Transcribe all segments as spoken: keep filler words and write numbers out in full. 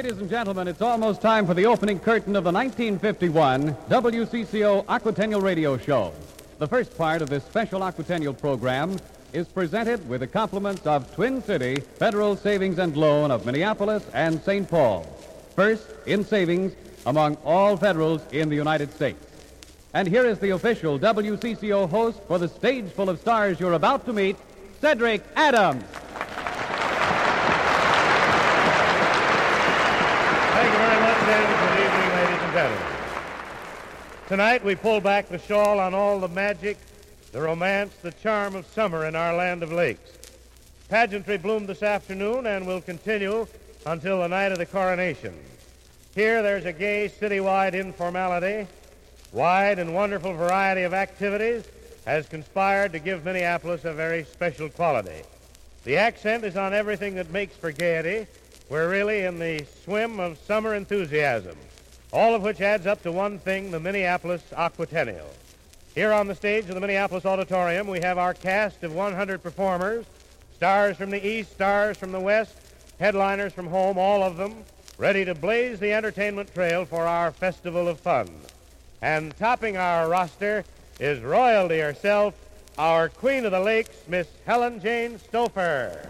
Ladies and gentlemen, it's almost time for the opening curtain of the nineteen fifty-one W C C O Aquatennial Radio Show. The first part of this special Aquatennial program is presented with the compliments of Twin City Federal Savings and Loan of Minneapolis and Saint Paul, first in savings among all Federals in the United States. And here is the official W C C O host for the stage full of stars you're about to meet, Cedric Adams. Thank you very much, and good evening, ladies and gentlemen. Tonight we pull back the shawl on all the magic, the romance, the charm of summer in our land of lakes. Pageantry bloomed this afternoon and will continue until the night of the coronation. Here there's a gay citywide informality. Wide and wonderful variety of activities has conspired to give Minneapolis a very special quality. The accent is on everything that makes for gaiety. We're really in the swim of summer enthusiasm, all of which adds up to one thing, the Minneapolis Aquatennial. Here on the stage of the Minneapolis Auditorium, we have our cast of one hundred performers, stars from the east, stars from the west, headliners from home, all of them, ready to blaze the entertainment trail for our festival of fun. And topping our roster is royalty herself, our Queen of the Lakes, Miss Helen Jane Stouffer.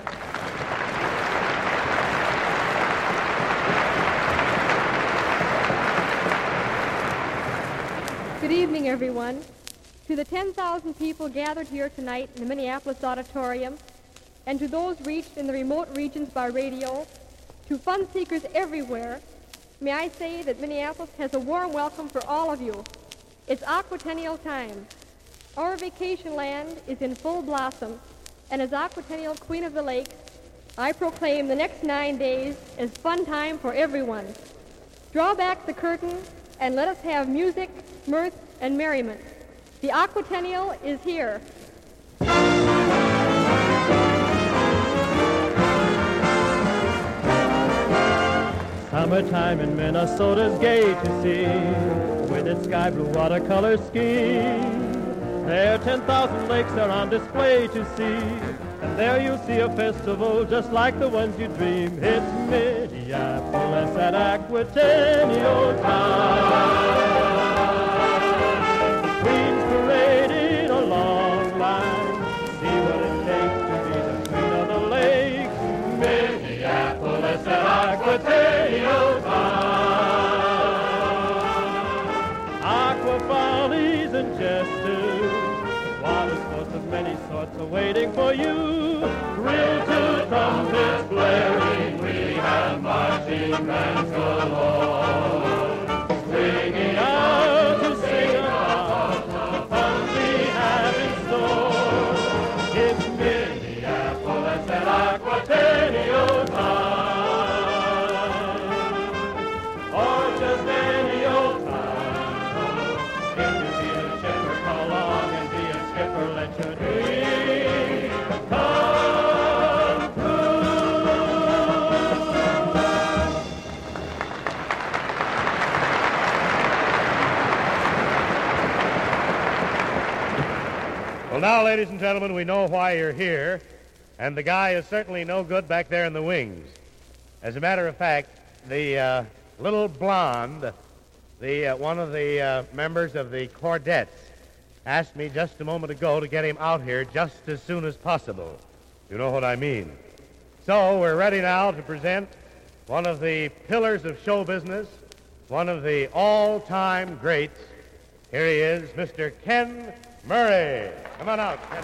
Good evening, everyone. To the ten thousand people gathered here tonight in the Minneapolis Auditorium, and to those reached in the remote regions by radio, to fun seekers everywhere, may I say that Minneapolis has a warm welcome for all of you. It's Aquatennial time. Our vacation land is in full blossom, and as Aquatennial Queen of the Lakes, I proclaim the next nine days as fun time for everyone. Draw back the curtain and let us have music, mirth, and merriment. The Aquatennial is here. Summertime in Minnesota's gay to see, with its sky blue watercolor scheme. There ten thousand lakes are on display to see, and there you'll see a festival just like the ones you dream. It's Minneapolis at Aquatennial time. The Queen's parading a long line. See what it takes to be the Queen of the Lakes. Minneapolis at Aquatennial time. Aqua follies and jesters, water sports of many sorts are waiting for you. Thrill to trumpets blaring, we have marching bands galore. Swinging out to sing about the fun we have in store. It's Minneapolis at Aquatennial time, or just any old time. If you see the shipper, come along and be a skipper. Let your dream come true. Well, now, ladies and gentlemen, we know why you're here, and the guy is certainly no good back there in the wings. As a matter of fact, the uh, little blonde, the uh, one of the uh, members of the Chordettes, asked me just a moment ago to get him out here just as soon as possible. You know what I mean. So we're ready now to present one of the pillars of show business, one of the all-time greats. Here he is, Mister Ken Murray. Come on out, Kenny.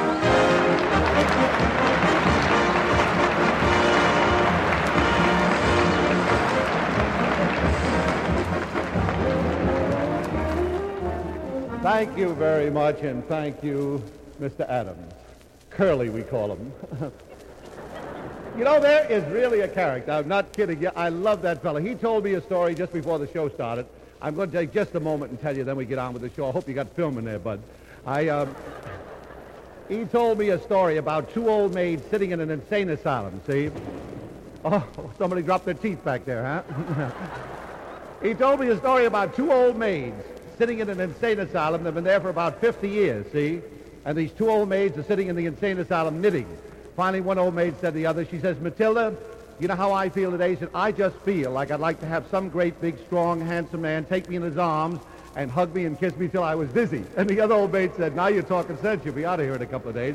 Thank you very much, and thank you, Mister Adams. Curly, we call him. You know, there is really a character. I'm not kidding you. I love that fella. He told me a story just before the show started. I'm going to take just a moment and tell you, then we get on with the show. I hope you got film in there, bud. I, um, he told me a story about two old maids sitting in an insane asylum, see? Oh, somebody dropped their teeth back there, huh? He told me a story about two old maids sitting in an insane asylum. They've been there for about fifty years, see? And these two old maids are sitting in the insane asylum knitting. Finally, one old maid said to the other, she says, Matilda, you know how I feel today? He said, I just feel like I'd like to have some great, big, strong, handsome man take me in his arms and hug me and kiss me till I was dizzy. And the other old mate said, now you're talking sense. You'll be out of here in a couple of days.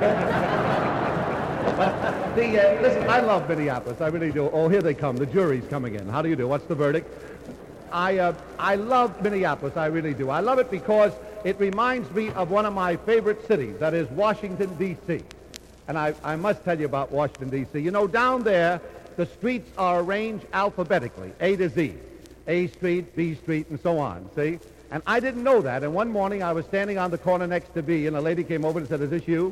But the, uh, listen, I love Minneapolis. I really do. Oh, here they come. The jury's coming in. How do you do? What's the verdict? I, uh, I love Minneapolis. I really do. I love it because it reminds me of one of my favorite cities, that is Washington, D C And I, I must tell you about Washington, D C You know, down there, the streets are arranged alphabetically, A to Z. A Street, B Street, and so on, see? And I didn't know that. And one morning, I was standing on the corner next to B, and a lady came over and said, is this you?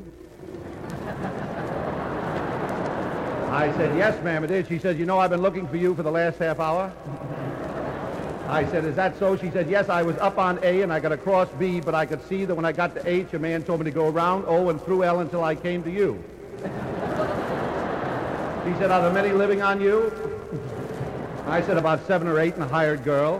I said, yes, ma'am, it is. She says, you know, I've been looking for you for the last half hour. I said, is that so? She said, yes, I was up on A and I got across B, but I could see that when I got to H, a man told me to go around O and through L until I came to you. She said, are there many living on you? I said, about seven or eight and a hired girl.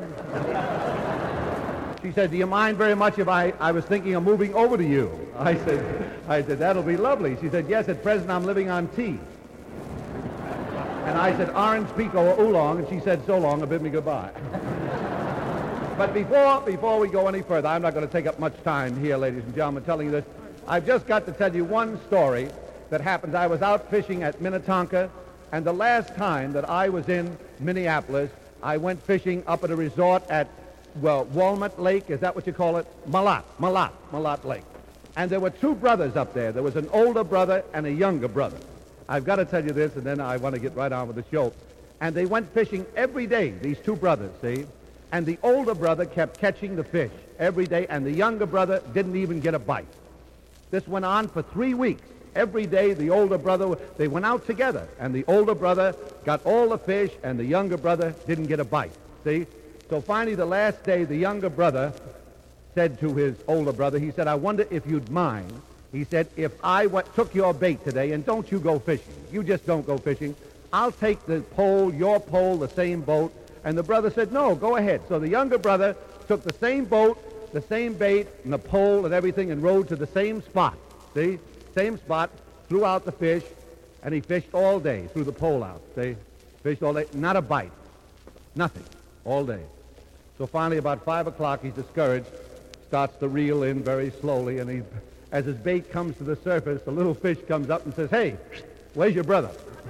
She said, do you mind very much if I, I was thinking of moving over to you? I said, I said, that'll be lovely. She said, yes, at present I'm living on T. And I said, orange, pico, or oolong, and she said, so long, and bid me goodbye. But before, before we go any further, I'm not going to take up much time here, ladies and gentlemen, telling you this. I've just got to tell you one story that happened. I was out fishing at Minnetonka, and the last time that I was in Minneapolis, I went fishing up at a resort at, well, Walnut Lake, is that what you call it? Malat, Malat, Malat Lake. And there were two brothers up there. There was an older brother and a younger brother. I've got to tell you this, and then I want to get right on with the show. And they went fishing every day, these two brothers, see? And the older brother kept catching the fish every day, and the younger brother didn't even get a bite. This went on for three weeks. Every day, the older brother, they went out together, and the older brother got all the fish, and the younger brother didn't get a bite, see? So finally, the last day, the younger brother said to his older brother, he said, I wonder if you'd mind. He said, if I w- took your bait today, and don't you go fishing, you just don't go fishing, I'll take the pole, your pole, the same boat. And the brother said, no, go ahead. So the younger brother took the same boat, the same bait, and the pole and everything, and rode to the same spot, see? Same spot, threw out the fish, and he fished all day, threw the pole out, see? Fished all day, not a bite, nothing, all day. So finally, about five o'clock, he's discouraged, starts to reel in very slowly, and he... As his bait comes to the surface, the little fish comes up and says, hey, where's your brother?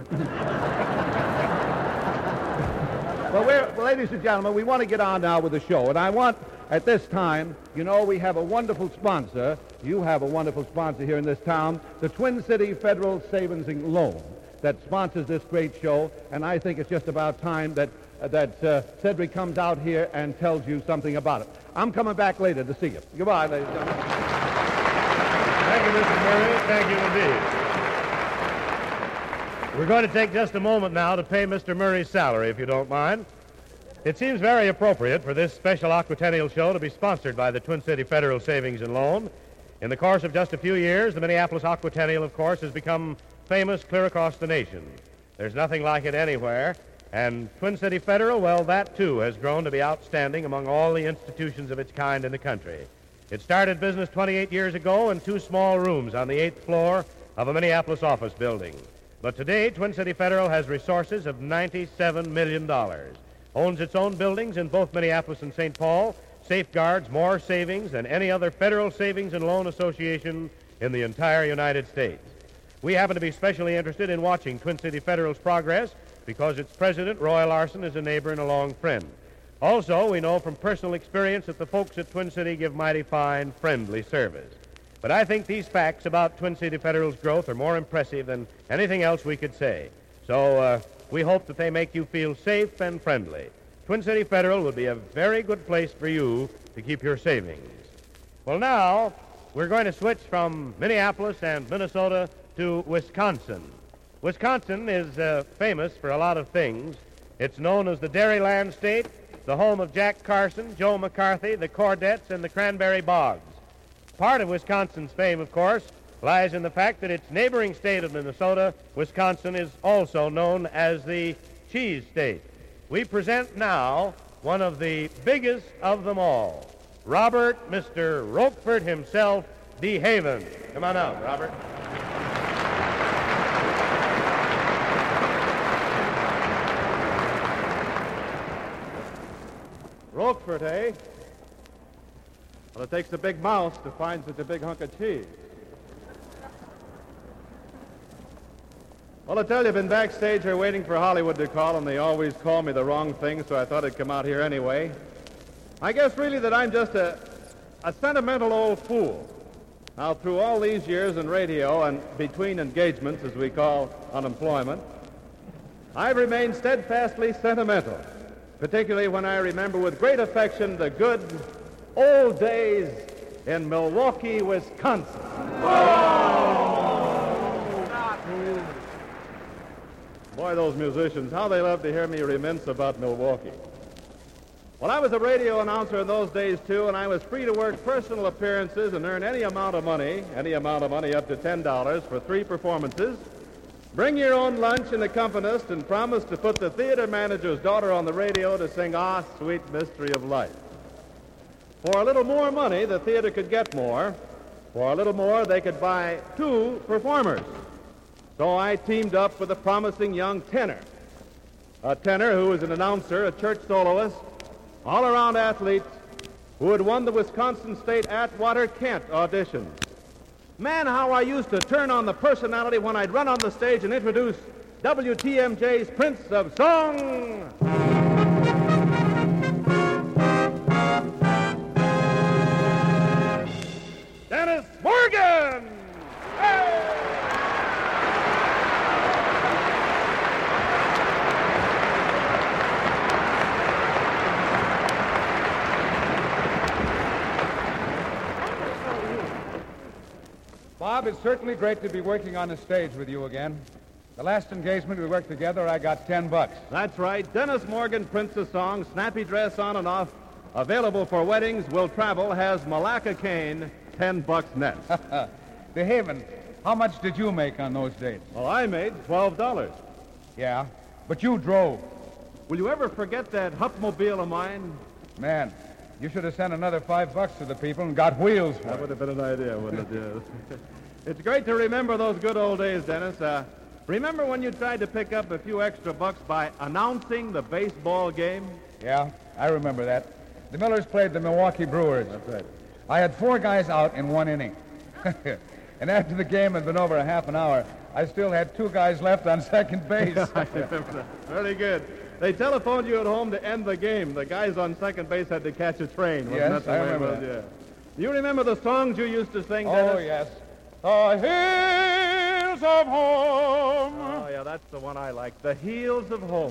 Well, we're, well, ladies and gentlemen, we want to get on now with the show. And I want, at this time, you know, we have a wonderful sponsor. You have a wonderful sponsor here in this town, the Twin City Federal Savings and Loan, that sponsors this great show. And I think it's just about time that, uh, that uh, Cedric comes out here and tells you something about it. I'm coming back later to see you. Goodbye, ladies and gentlemen. Thank you, Mister Murray. Thank you indeed. We're going to take just a moment now to pay Mister Murray's salary, if you don't mind. It seems very appropriate for this special Aquatennial show to be sponsored by the Twin City Federal Savings and Loan. In the course of just a few years, the Minneapolis Aquatennial, of course, has become famous clear across the nation. There's nothing like it anywhere. And Twin City Federal, well, that too has grown to be outstanding among all the institutions of its kind in the country. It started business twenty-eight years ago in two small rooms on the eighth floor of a Minneapolis office building. But today, Twin City Federal has resources of ninety-seven million dollars, owns its own buildings in both Minneapolis and Saint Paul, safeguards more savings than any other federal savings and loan association in the entire United States. We happen to be especially interested in watching Twin City Federal's progress because its president, Roy Larson, is a neighbor and a long friend. Also, we know from personal experience that the folks at Twin City give mighty fine, friendly service. But I think these facts about Twin City Federal's growth are more impressive than anything else we could say. So uh, we hope that they make you feel safe and friendly. Twin City Federal would be a very good place for you to keep your savings. Well, now, we're going to switch from Minneapolis and Minnesota to Wisconsin. Wisconsin is uh, famous for a lot of things. It's known as the Dairyland State, the home of Jack Carson, Joe McCarthy, the Cordettes, and the Cranberry Bogs. Part of Wisconsin's fame, of course, lies in the fact that its neighboring state of Minnesota, Wisconsin, is also known as the Cheese State. We present now one of the biggest of them all, Robert, Mister Roquefort himself, DeHaven. Come on out, Robert. Oakford, eh? Well, it takes a big mouse to find such a big hunk of cheese. Well, I tell you, I've been backstage here waiting for Hollywood to call, and they always call me the wrong thing, so I thought I'd come out here anyway. I guess really that I'm just a, a sentimental old fool. Now, through all these years in radio and between engagements, as we call unemployment, I've remained steadfastly sentimental, particularly when I remember with great affection the good old days in Milwaukee, Wisconsin. Boy, those musicians, how they love to hear me reminisce about Milwaukee. Well, I was a radio announcer in those days, too, and I was free to work personal appearances and earn any amount of money, any amount of money up to ten dollars for three performances. Bring your own lunch and accompanist and promise to put the theater manager's daughter on the radio to sing Ah, Sweet Mystery of Life. For a little more money, the theater could get more. For a little more, they could buy two performers. So I teamed up with a promising young tenor. A tenor who was an announcer, a church soloist, all-around athlete who had won the Wisconsin State Atwater Kent auditions. Man, how I used to turn on the personality when I'd run on the stage and introduce W T M J's Prince of Song. Dennis Morgan! Hey! Bob, it's certainly great to be working on the stage with you again. The last engagement we worked together, I got ten bucks. That's right. Dennis Morgan, Prince of Song, snappy dress on and off, available for weddings, will travel, has Malacca cane, ten bucks net. The Haven, how much did you make on those dates? Well, I made twelve dollars. Yeah, but you drove. Will you ever forget that Hupmobile of mine? Man, you should have sent another five bucks to the people and got wheels for That it. would have been an idea, wouldn't it? Yeah. It's great to remember those good old days, Dennis. Uh, remember when you tried to pick up a few extra bucks by announcing the baseball game? Yeah, I remember that. The Millers played the Milwaukee Brewers. That's right. I had four guys out in one inning. And after the game had been over a half an hour, I still had two guys left on second base. I remember that. Very good. They telephoned you at home to end the game. The guys on second base had to catch a train. Wasn't Yes, that the I way it remember was? that. Yeah. You remember the songs you used to sing, Oh, Dennis? yes. The hills of home. Oh, yeah, that's the one I like. The Heels of Home.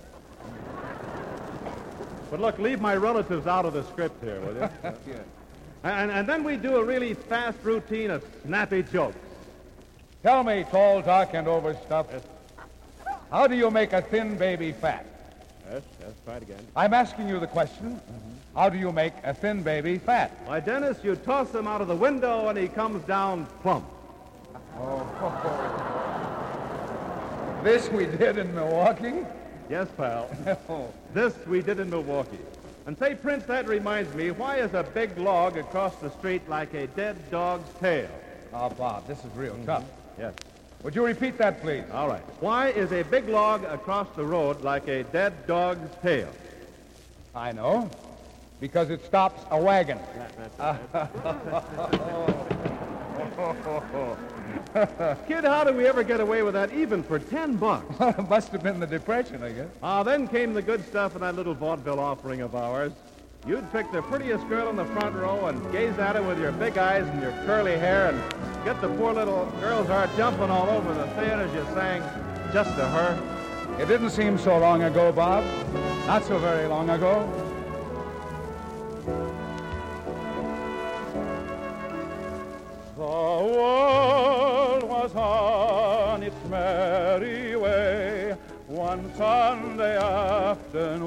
But look, leave my relatives out of the script here, will you? Yeah. and, and then we do a really fast routine of snappy jokes. Tell me, tall, dark, and overstuffed, how do you make a thin baby fat? Yes, yes, try it again. I'm asking you the question. How do you make a thin baby fat? Why, Dennis, you toss him out of the window and he comes down plump. This we did in Milwaukee? Yes, pal. Oh. This we did in Milwaukee. And say, Prince, that reminds me, why is a big log across the street like a dead dog's tail? Oh, Bob, this is real tough. Yes. Would you repeat that, please? All right. Why is a big log across the road like a dead dog's tail? I know. Because it stops a wagon. Kid, how did we ever get away with that even for ten bucks? It must have been the Depression, I guess. Ah, then came the good stuff in that little vaudeville offering of ours. You'd pick the prettiest girl in the front row and gaze at her with your big eyes and your curly hair and get the poor little girl's heart jumping all over the theater as you sang Just to Her. It didn't seem so long ago, Bob. Not so very long ago. The world was on its merry way one Sunday afternoon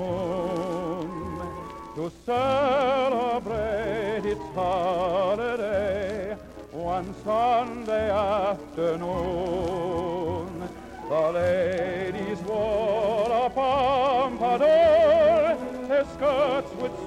to celebrate its holiday. One Sunday afternoon, the ladies wore a pompadour, their skirts with